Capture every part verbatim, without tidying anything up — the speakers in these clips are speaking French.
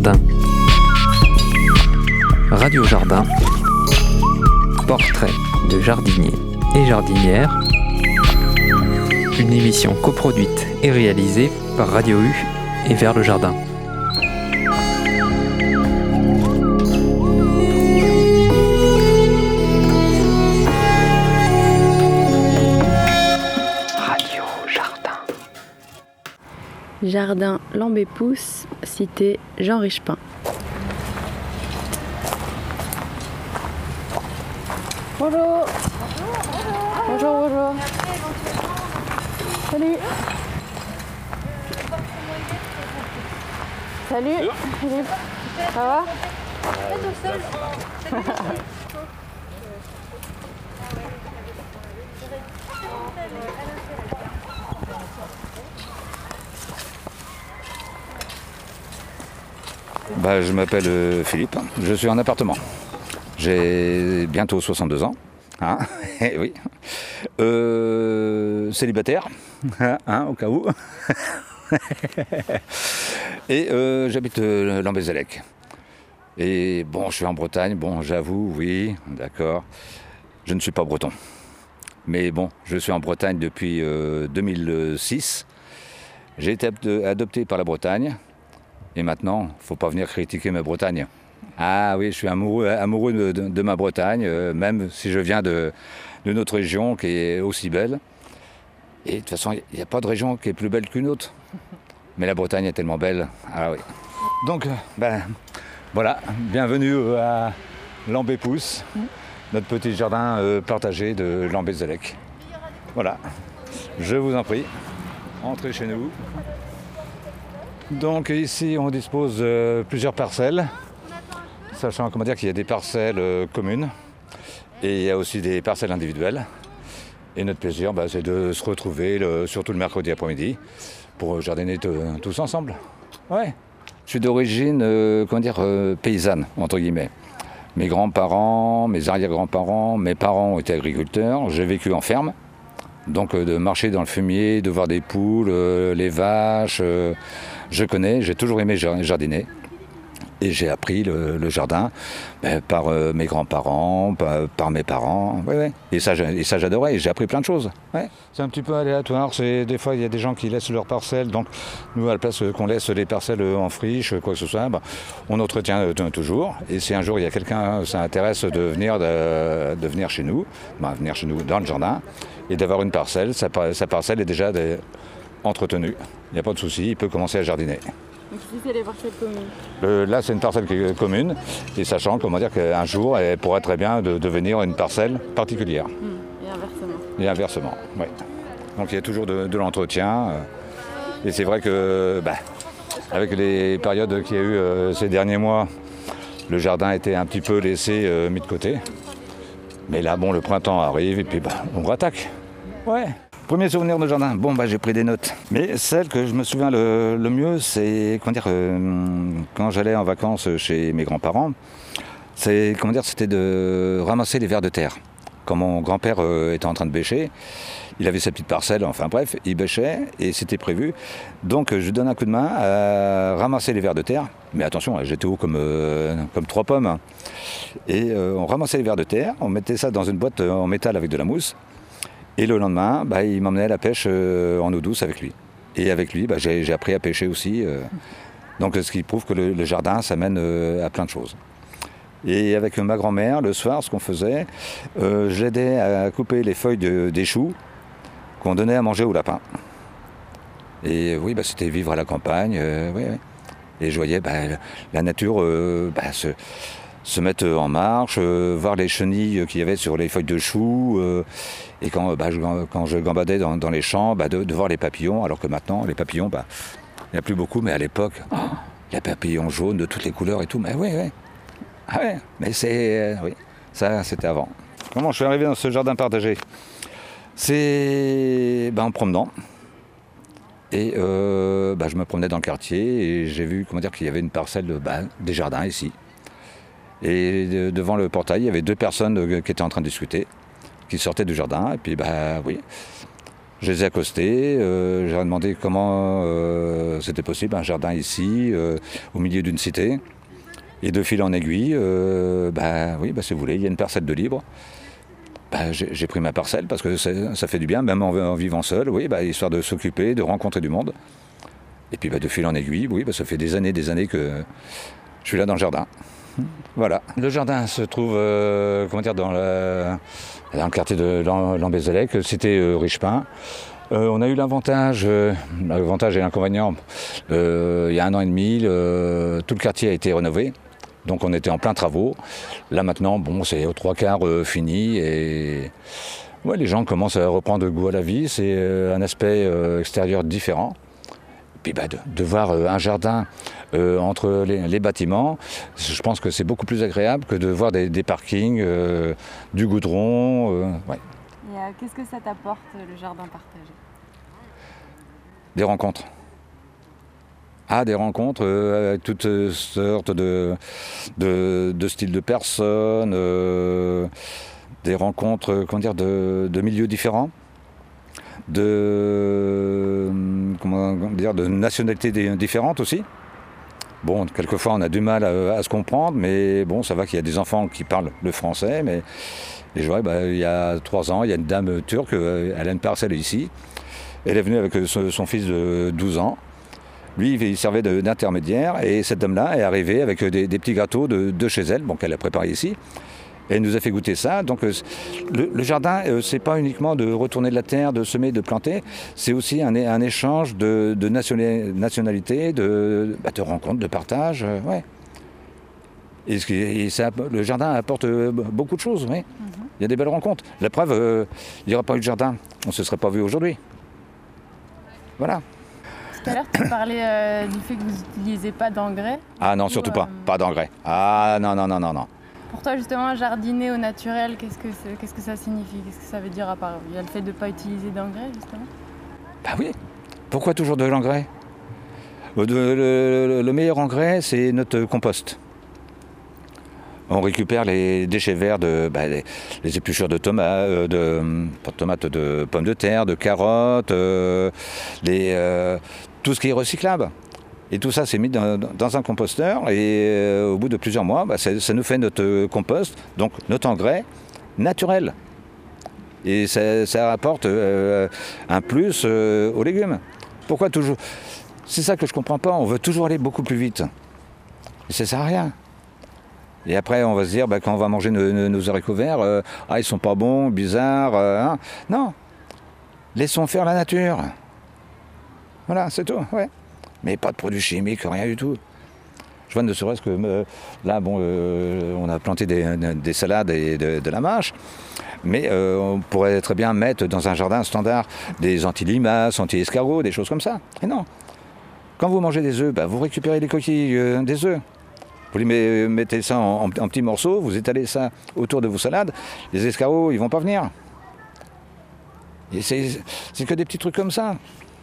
Jardin. Radio Jardin. Portrait de jardiniers et jardinières. Une émission coproduite et réalisée par Radio U et Vers le Jardin. Radio Jardin. Jardin Lambépousse, cité Jean Richepin. Bonjour. Bonjour, bonjour. Salut. Salut. Philippe. Ça va? Bah, je m'appelle euh, Philippe, je suis en appartement. J'ai bientôt soixante-deux ans, hein, eh oui. Euh, célibataire, hein, au cas où. Et euh, j'habite euh, Lambézalec. Et bon, je suis en Bretagne, bon, j'avoue, oui, d'accord. Je ne suis pas breton. Mais bon, je suis en Bretagne depuis euh, deux mille six. J'ai été adopté par la Bretagne. Et maintenant, il ne faut pas venir critiquer ma Bretagne. Ah oui, je suis amoureux, amoureux de, de, de ma Bretagne, euh, même si je viens de, de notre région qui est aussi belle. Et de toute façon, il n'y a pas de région qui est plus belle qu'une autre. Mais la Bretagne est tellement belle. Ah oui. Donc, ben, voilà, bienvenue à Lambépousse, notre petit jardin euh, partagé de Lambézalec. Voilà, je vous en prie, entrez chez nous. Donc ici, on dispose de plusieurs parcelles, sachant comment dire qu'il y a des parcelles euh, communes et il y a aussi des parcelles individuelles. Et notre plaisir, bah, c'est de se retrouver, le, surtout le mercredi après-midi, pour jardiner t- tous ensemble. Ouais. Je suis d'origine, euh, comment dire, euh, paysanne, entre guillemets. Mes grands-parents, mes arrière-grands-parents, mes parents ont été agriculteurs, j'ai vécu en ferme. Donc euh, de marcher dans le fumier, de voir des poules, euh, les vaches, euh, je connais, j'ai toujours aimé jardiner. Et j'ai appris le, le jardin ben, par euh, mes grands-parents, par, par mes parents. Ouais, ouais. Et ça, et ça j'adorais, et j'ai appris plein de choses. Ouais. C'est un petit peu aléatoire, c'est, des fois il y a des gens qui laissent leurs parcelles, donc nous à la place qu'on laisse les parcelles en friche, quoi que ce soit, ben, on entretient euh, toujours. Et si un jour il y a quelqu'un, ça intéresse de venir, de, de venir chez nous, ben, venir chez nous dans le jardin, et d'avoir une parcelle, sa, sa parcelle est déjà des, entretenue. Il n'y a pas de souci, il peut commencer à jardiner. Donc ici, c'est les parcelles communes. Le, là, c'est une parcelle qui est commune, et sachant comment dire qu'un jour, elle pourrait très bien de, devenir une parcelle particulière. Mmh. Et inversement. Et inversement, oui. Donc il y a toujours de, de l'entretien. Et c'est vrai que, bah, avec les périodes qu'il y a eu euh, ces derniers mois, le jardin était un petit peu laissé, euh, mis de côté. Mais là, bon, le printemps arrive, et puis bah, on rattaque. Ouais. Premier souvenir de jardin, bon bah j'ai pris des notes. Mais celle que je me souviens le, le mieux, c'est comment dire, euh, quand j'allais en vacances chez mes grands-parents, c'est comment dire, c'était de ramasser les vers de terre. Quand mon grand-père euh, était en train de bêcher, il avait sa petite parcelle, enfin bref, il bêchait et c'était prévu. Donc je lui donne un coup de main à ramasser les vers de terre. Mais attention, j'étais haut comme, euh, comme trois pommes. Hein. Et euh, on ramassait les vers de terre, on mettait ça dans une boîte en métal avec de la mousse. Et le lendemain, bah, il m'emmenait à la pêche euh, en eau douce avec lui. Et avec lui, bah, j'ai, j'ai appris à pêcher aussi. Euh. Donc ce qui prouve que le, le jardin, ça mène euh, à plein de choses. Et avec ma grand-mère, le soir, ce qu'on faisait, euh, j'aidais à couper les feuilles de, des choux qu'on donnait à manger aux lapins. Et oui, bah, c'était vivre à la campagne. Euh, oui, oui. Et je voyais bah, la nature euh, bah, se... se mettre en marche, euh, voir les chenilles qu'il y avait sur les feuilles de chou, euh, et quand, bah, je, quand je gambadais dans, dans les champs, bah, de, de voir les papillons, alors que maintenant, les papillons, bah, il n'y en a plus beaucoup, mais à l'époque, oh, les papillons jaunes de toutes les couleurs et tout, mais oui, oui, ah ouais, mais c'est, euh, oui, ça, c'était avant. Comment je suis arrivé dans ce jardin partagé? C'est bah, en promenant, et euh, bah, je me promenais dans le quartier, et j'ai vu, comment dire, qu'il y avait une parcelle de, bah, des jardins ici. Et de, devant le portail, il y avait deux personnes qui étaient en train de discuter, qui sortaient du jardin. Et puis, bah oui, Je les ai accostés, euh, j'ai demandé comment euh, c'était possible, un jardin ici, euh, au milieu d'une cité. Et de fil en aiguille, euh, bah oui, bah, si vous voulez, il y a une parcelle de libre. Bah, j'ai, j'ai pris ma parcelle parce que ça fait du bien, même en, en vivant seul, oui, bah, histoire de s'occuper, de rencontrer du monde. Et puis bah, de fil en aiguille, oui, bah, ça fait des années, des années que je suis là dans le jardin. Voilà. Le jardin se trouve euh, comment dire, dans, le, dans le quartier de Lambézalec, c'était euh, Richepin. Euh, on a eu l'avantage, euh, l'avantage et l'inconvénient, euh, il y a un an et demi, le, tout le quartier a été rénové. Donc on était en plein travaux. Là maintenant, bon, c'est aux trois quarts euh, fini et ouais, les gens commencent à reprendre goût à la vie. C'est euh, un aspect euh, extérieur différent. Et puis bah, de, de voir euh, un jardin euh, entre les, les bâtiments, je pense que c'est beaucoup plus agréable que de voir des, des parkings, euh, du goudron. Euh, ouais. Et euh, qu'est-ce que ça t'apporte, le jardin partagé ? Des rencontres. Ah, des rencontres euh, avec toutes sortes de, de, de styles de personnes, euh, des rencontres comment dire, de, de milieux différents, de, comment dire, de nationalités différentes aussi. Bon, quelquefois on a du mal à, à se comprendre, mais bon, ça va qu'il y a des enfants qui parlent le français, mais et je vois, bah, il y a trois ans, il y a une dame turque, elle a une parcelle ici, elle est venue avec son fils de douze ans. Lui, il servait de, d'intermédiaire et cette dame-là est arrivée avec des, des petits gâteaux de, de chez elle, bon, qu'elle a préparé ici. Et elle nous a fait goûter ça. Donc le, le jardin, euh, c'est pas uniquement de retourner de la terre, de semer, de planter, c'est aussi un, un échange de, de nationalité, de, bah, de rencontres, de partage. Euh, ouais. Et, et ça, le jardin apporte beaucoup de choses. Oui. Mm-hmm. Il y a des belles rencontres. La preuve, euh, il n'y aurait pas eu de jardin, on ne se serait pas vu aujourd'hui. Voilà. Tout à l'heure, tu parlais euh, du fait que vous n'utilisez pas d'engrais. Ah non, surtout ou, pas. Euh... Pas d'engrais. Ah non, non, non, non, non. Pour toi, justement, jardiner au naturel, qu'est-ce que, c'est, qu'est-ce que ça signifie ? Qu'est-ce que ça veut dire à part ? Il y a le fait de ne pas utiliser d'engrais, justement ? Bah oui. Pourquoi toujours de l'engrais ? le, le, le meilleur engrais, c'est notre compost. On récupère les déchets verts, de, bah, les, les épluchures de tomates, de, pas de tomates, de pommes de terre, de carottes, euh, les, euh, tout ce qui est recyclable. Et tout ça, c'est mis dans, dans un composteur et euh, au bout de plusieurs mois, bah, ça, ça nous fait notre compost, donc notre engrais naturel. Et ça, ça apporte euh, un plus euh, aux légumes. Pourquoi toujours ? C'est ça que je ne comprends pas, on veut toujours aller beaucoup plus vite. Et ça ne sert à rien. Et après, on va se dire, bah, quand on va manger nos, nos haricots verts, euh, ah, ils sont pas bons, bizarres. Euh, hein. Non, laissons faire la nature. Voilà, c'est tout, ouais. Mais pas de produits chimiques, rien du tout. Je vois ne serait-ce que euh, là, bon, euh, on a planté des, des salades et de, de la mâche, mais euh, on pourrait très bien mettre dans un jardin standard des anti-limaces, anti-escargots, des choses comme ça. Et non. Quand vous mangez des œufs, bah, vous récupérez les coquilles euh, des œufs. Vous les mettez ça en, en, en petits morceaux, vous étalez ça autour de vos salades, les escargots, ils vont pas venir. Et c'est, c'est que des petits trucs comme ça.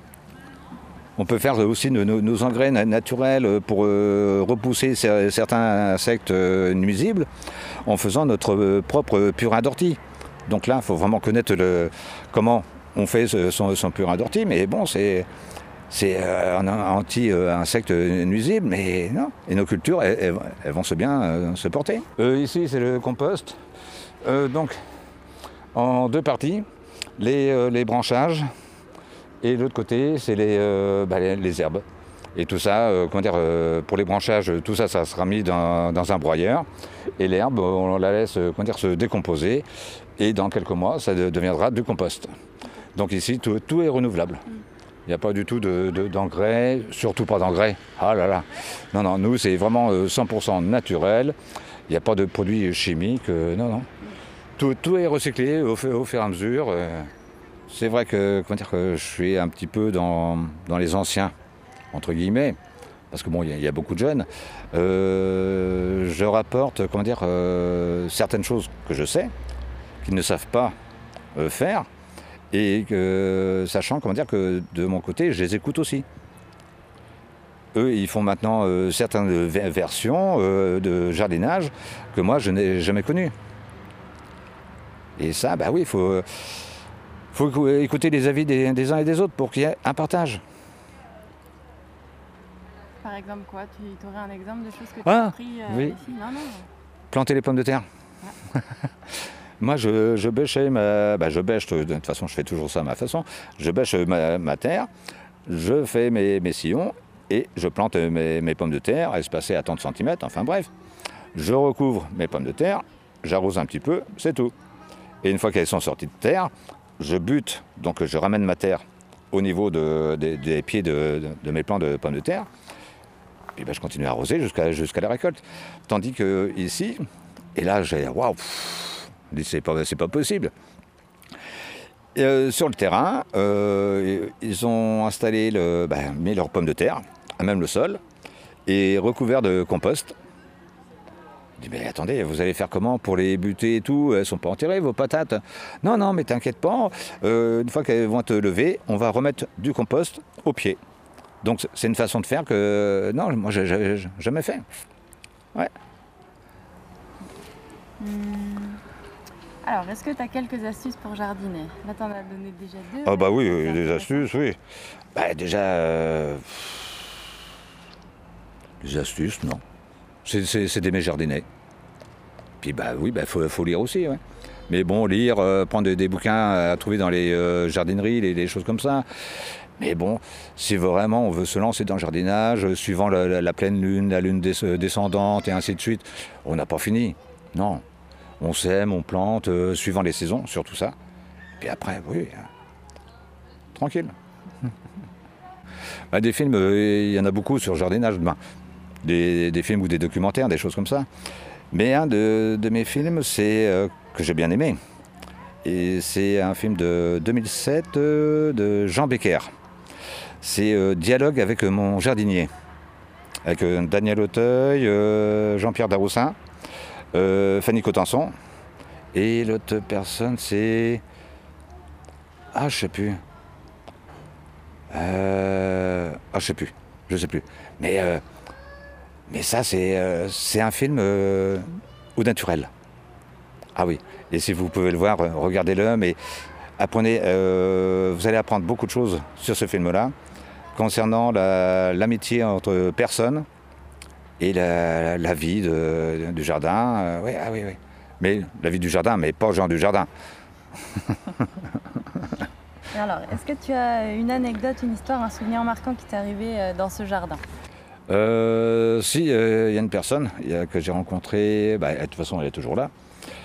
On peut faire aussi nos, nos, nos engrais naturels pour euh, repousser certains insectes euh, nuisibles en faisant notre euh, propre purin d'ortie. Donc là, il faut vraiment connaître le, comment on fait son, son purin d'ortie, mais bon, c'est... C'est euh, un anti-insecte nuisible, mais non. Et nos cultures, elles, elles, elles vont se bien euh, se porter. Euh, ici, c'est le compost. Euh, donc, en deux parties, les, euh, les branchages. Et l'autre côté, c'est les, euh, bah, les, les herbes. Et tout ça, euh, comment dire, euh, pour les branchages, tout ça, ça sera mis dans, dans un broyeur. Et l'herbe, on la laisse comment dire, se décomposer. Et dans quelques mois, ça deviendra du compost. Donc ici, tout, tout est renouvelable. Il n'y a pas du tout de, de, d'engrais, surtout pas d'engrais. Ah là là. Non, non, nous, c'est vraiment cent pour cent naturel. Il n'y a pas de produits chimiques. Euh, non, non. Tout, tout est recyclé au, au fur et à mesure. Euh, c'est vrai que, comment dire, que je suis un petit peu dans, dans les anciens, entre guillemets, parce que bon, il y, y a beaucoup de jeunes. Euh, je rapporte, comment dire, euh, certaines choses que je sais, qu'ils ne savent pas euh, faire. Et que, sachant comment dire, que de mon côté, je les écoute aussi. Eux, ils font maintenant euh, certaines versions euh, de jardinage que moi, je n'ai jamais connues. Et ça, bah oui, il faut, faut écouter les avis des, des uns et des autres pour qu'il y ait un partage. Par exemple quoi? Tu aurais un exemple de choses que tu Ah, as appris euh, oui. ici? Non, non. Planter les pommes de terre. Ouais. Moi, je, je bêchais ma... Bah, je bêche, de toute façon, je fais toujours ça à ma façon. Je bêche ma, ma terre, je fais mes, mes sillons et je plante mes, mes pommes de terre espacées à trente centimètres, enfin bref. Je recouvre mes pommes de terre, j'arrose un petit peu, c'est tout. Et une fois qu'elles sont sorties de terre, je bute, donc je ramène ma terre au niveau de, de, des pieds de, de, de mes plants de pommes de terre. Puis ben, je continue à arroser jusqu'à jusqu'à la récolte. Tandis que ici, et là j'ai waouh, c'est pas, c'est pas possible. Et, euh, sur le terrain, euh, ils ont installé le, ben, mis leurs pommes de terre, à même le sol, et recouvert de compost. Je dis, mais attendez, vous allez faire comment pour les buter et tout? Elles sont pas enterrées, vos patates? Non, non, mais t'inquiète pas, euh, une fois qu'elles vont te lever, on va remettre du compost au pied. Donc c'est une façon de faire que, non, moi j'ai jamais fait. Ouais. Hum. Alors, est-ce que tu as quelques astuces pour jardiner? Là, tu en as donné déjà deux. Ah bah oui, C'est euh, des intéressant. astuces, oui. Bah déjà, euh, des astuces, non. C'est- C'est c'est d'aimer jardiner. Puis bah oui, bah faut, faut lire aussi, ouais. Mais bon, lire, euh, prendre des, des bouquins à trouver dans les euh, jardineries, les, les choses comme ça. Mais bon, si vraiment on veut se lancer dans le jardinage, euh, suivant la, la- la pleine lune, la lune des- descendante et ainsi de suite, on n'a pas fini. Non. On sème, on plante, euh, suivant les saisons, surtout ça. Puis après, oui, euh, tranquille. Bah, des films, euh, il y en a beaucoup sur le jardinage. Ben, des, des films ou des documentaires, des choses comme ça. Mais un de, de mes films, c'est euh, que j'ai bien aimé. Et c'est un film de deux mille sept euh, de Jean Becker. C'est euh, Dialogue avec mon jardinier. Avec euh, Daniel Auteuil, euh, Jean-Pierre Daroussin, euh, Fanny Cotenson. Et l'autre personne, c'est... Ah, je sais plus. Euh... Ah, je sais plus. Je sais plus. Mais, euh, mais ça, c'est euh, c'est un film euh, au naturel. Ah oui. Et si vous pouvez le voir, euh, regardez-le. Mais apprenez, euh, vous allez apprendre beaucoup de choses sur ce film-là concernant la- l'amitié entre personnes et la, la vie de- du jardin. Euh, oui, ah oui, oui. Mais la vie du jardin, mais pas Jean du jardin. Et alors, est-ce que tu as une anecdote, une histoire, un souvenir marquant qui t'est arrivé euh, dans ce jardin? Euh, si, il euh, y a une personne y a, que j'ai rencontrée, bah, de toute façon elle est toujours là.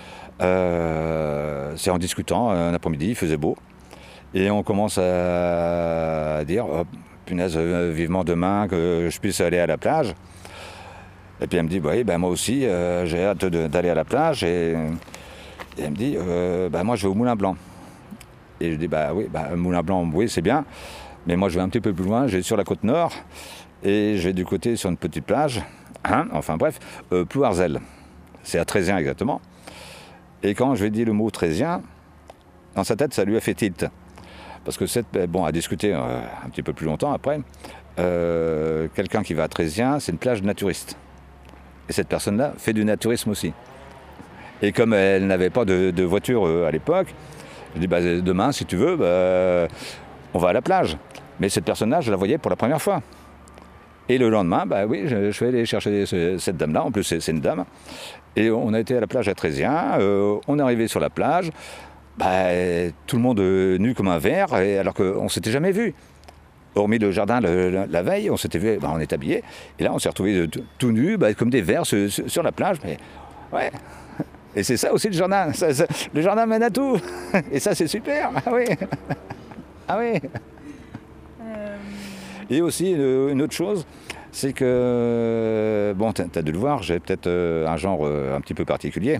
Euh, c'est en discutant, un après-midi, il faisait beau. Et on commence à, à dire, oh, punaise, euh, vivement demain que je puisse aller à la plage. Et puis elle me dit, bah oui, bah, moi aussi, euh, j'ai hâte de- d'aller à la plage. Et, et elle me dit, euh, bah, moi je vais au Moulin Blanc. Et je dis, bah oui, bah, Moulin Blanc, oui, c'est bien. Mais moi je vais un petit peu plus loin, je vais sur la côte nord. Et je vais du côté sur une petite plage, hein, enfin bref, euh, Plouarzel. C'est à Trézien exactement. Et quand je lui ai dit le mot Trézien, dans sa tête, ça lui a fait tilt. Parce que cette, bon, à discuter euh, un petit peu plus longtemps après, euh, quelqu'un qui va à Trézien, c'est une plage naturiste. Et cette personne-là fait du naturisme aussi. Et comme elle n'avait pas de, de voiture euh, à l'époque, je dis, bah, demain, si tu veux, bah, on va à la plage. Mais cette personne-là, je la voyais pour la première fois. Et le lendemain, bah oui, je, je suis allé chercher ce- cette dame-là, en plus c'est c'est une dame. Et on a été à la plage à Trézien, euh, on est arrivé sur la plage, bah, tout le monde euh, nu comme un verre, et alors qu'on ne s'était jamais vu. Hormis le jardin le- la, la veille, on s'était vu, bah, on est habillés, et là on s'est retrouvés tout, tout nus, bah, comme des vers sur, sur- sur la plage. Mais ouais. Et c'est ça aussi le jardin, ça- ça- le jardin mène à tout. Et ça c'est super, ah oui. Ah oui. Euh, Et aussi, une, une autre chose, c'est que, bon, tu as dû le voir, j'ai peut-être euh, un genre euh, un petit peu particulier.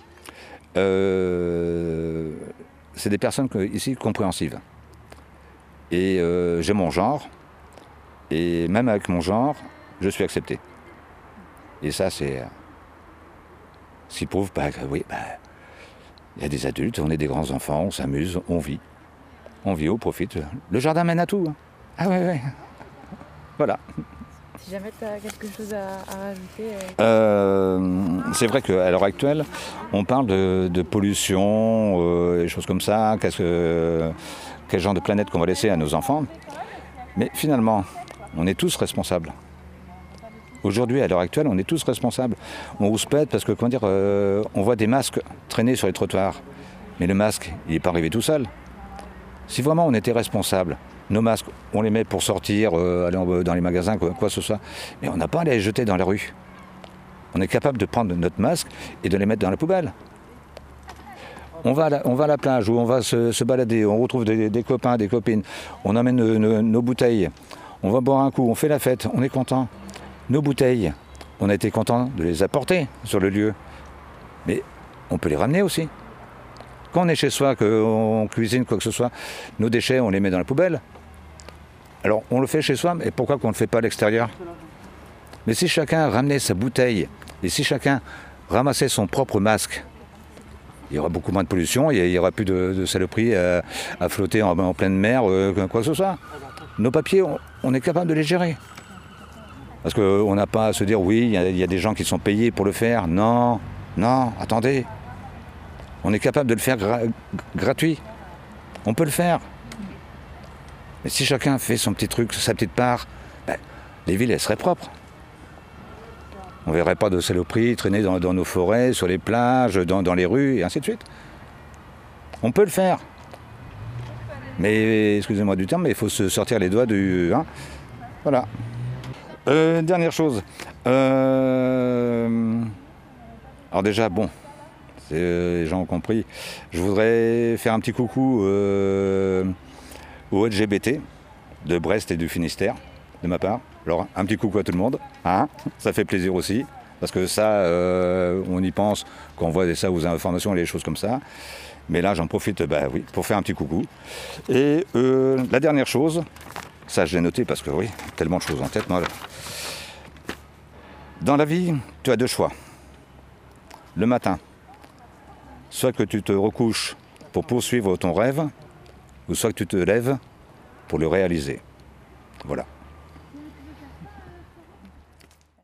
Euh, c'est des personnes que- ici compréhensives. Et euh, j'ai mon genre, et même avec mon genre, je suis accepté. Et ça, c'est ce qui prouve bah, que oui, bah, il y a des adultes, on est des grands enfants, on s'amuse, on vit. On vit, on profite. Le jardin mène à tout. hein. Ah ouais, ouais. Voilà. Si jamais tu as quelque chose à, à rajouter. Euh... Euh, c'est vrai qu'à l'heure actuelle, on parle de, de pollution, euh, des choses comme ça, qu'est-ce que, quel genre de planète qu'on va laisser à nos enfants. Mais finalement, on est tous responsables. Aujourd'hui, à l'heure actuelle, on est tous responsables. On rouspète parce que, comment dire, euh, on voit des masques traîner sur les trottoirs. Mais le masque, il n'est pas arrivé tout seul. Si vraiment on était responsable, nos masques, on les met pour sortir, euh, aller dans les magasins, quoi, quoi que ce soit. Mais on n'a pas à les jeter dans la rue. On est capable de prendre notre masque et de les mettre dans la poubelle. On va à la, on va à la plage où on va se, se balader, on retrouve des, des copains, des copines, on amène nos, nos, nos bouteilles, on va boire un coup, on fait la fête, on est content. Nos bouteilles, on a été content de les apporter sur le lieu. Mais on peut les ramener aussi. Quand on est chez soi, qu'on cuisine, quoi que ce soit, nos déchets, on les met dans la poubelle. Alors, on le fait chez soi, mais pourquoi qu'on ne le fait pas à l'extérieur? Mais si chacun ramenait sa bouteille, et si chacun ramassait son propre masque, il y aura beaucoup moins de pollution, il n'y aura plus de, de saloperies à, à flotter en, en pleine mer, euh, quoi que ce soit. Nos papiers, on, on est capable de les gérer. Parce qu'on n'a pas à se dire, oui, il y, y a des gens qui sont payés pour le faire. Non, non, attendez. On est capable de le faire gra gratuit. On peut le faire. Mais si chacun fait son petit truc, sa petite part, ben, les villes, elles seraient propres. On ne verrait pas de saloperies traîner dans, dans nos forêts, sur les plages, dans, dans les rues, et ainsi de suite. On peut le faire. Mais, excusez-moi du terme, mais il faut se sortir les doigts du... Hein, voilà. Euh, dernière chose. Euh... Alors déjà, bon... les gens ont compris. Je voudrais faire un petit coucou euh, aux L G B T de Brest et du Finistère, de ma part. Alors, un petit coucou à tout le monde, hein, ça fait plaisir aussi, parce que ça, euh, on y pense quand on voit ça aux informations et les choses comme ça. Mais là, j'en profite bah, oui, pour faire un petit coucou. Et euh, la dernière chose, ça je l'ai noté parce que oui, tellement de choses en tête. Moi, dans la vie, tu as deux choix. Le matin, soit que tu te recouches pour poursuivre ton rêve, ou soit que tu te lèves pour le réaliser. Voilà.